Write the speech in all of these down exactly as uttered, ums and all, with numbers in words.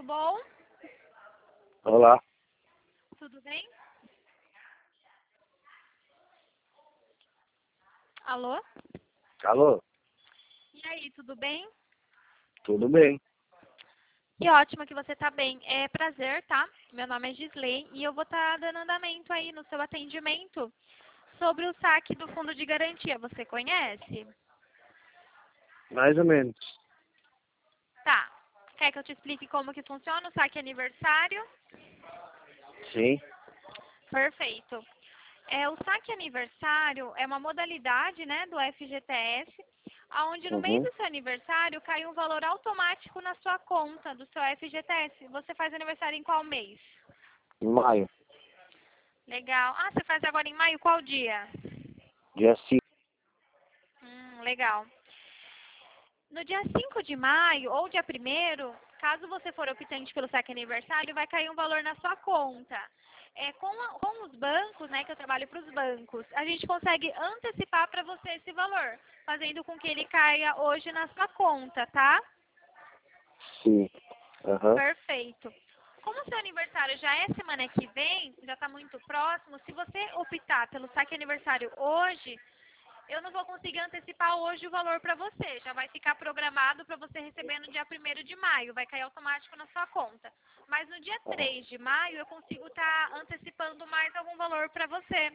tudo bom? Olá. Tudo bem? Alô? Alô? E aí, tudo bem? Tudo bem? Que ótimo que você tá bem. É prazer, tá? Meu nome é Gisley e eu vou estar dando andamento aí no seu atendimento sobre o saque do fundo de garantia. Você conhece? Mais ou menos. Tá. Quer que eu te explique como que funciona o saque aniversário? Sim. Perfeito. É, o saque aniversário é uma modalidade, né, do F G T S, onde no mês Uhum. do seu aniversário cai um valor automático na sua conta do seu F G T S. Você faz aniversário em qual mês? Em maio. Legal. Ah, você faz agora em maio, qual dia? Dia cinco. Hum, legal. No dia cinco de maio ou dia primeiro, caso você for optante pelo saque aniversário, vai cair um valor na sua conta. É, com, a- com os bancos, né, que eu trabalho para os bancos, a gente consegue antecipar para você esse valor, fazendo com que ele caia hoje na sua conta, tá? Sim. Aham. Perfeito. Como seu aniversário já é semana que vem, já está muito próximo, se você optar pelo saque aniversário hoje, eu não vou conseguir antecipar hoje o valor para você. Já vai ficar programado para você receber no dia primeiro de maio. Vai cair automático na sua conta. Mas no dia três de maio eu consigo estar antecipando mais algum valor para você.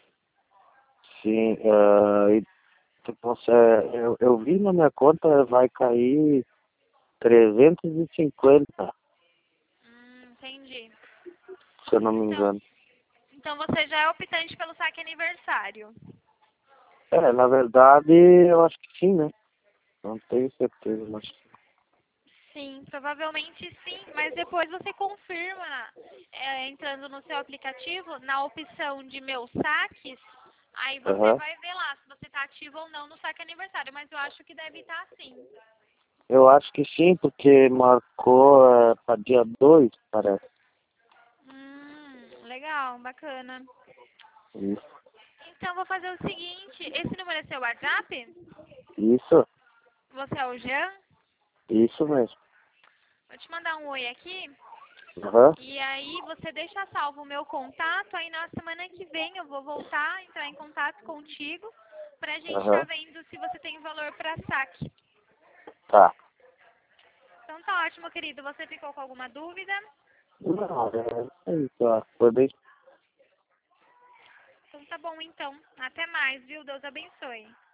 Sim. ah, e tu consegue, eu, eu vi na minha conta vai cair trezentos e cinquenta, Hum, entendi. se eu não me Então, engano. então você já é optante pelo saque aniversário. É, na verdade, eu acho que sim, né? Não tenho certeza, mas... Sim, provavelmente sim, mas depois você confirma, é, entrando no seu aplicativo, na opção de meus saques, aí você Aham. vai ver lá se você está ativo ou não no saque aniversário, mas eu acho que deve estar sim. Eu acho que sim, porque marcou para dia dois, parece. Hum, legal, bacana. Isso. Então vou fazer o seguinte, esse número é seu WhatsApp? Isso. Você é o Jean? Isso mesmo. Vou te mandar um oi aqui. Aham. E aí você deixa salvo o meu contato, aí na semana que vem eu vou voltar a entrar em contato contigo pra gente estar Aham. vendo se você tem valor para saque. Tá. Então tá ótimo, querido. Você ficou com alguma dúvida? Não, é isso, ó. Foi bem. Então tá bom então. Até mais, viu? Deus abençoe.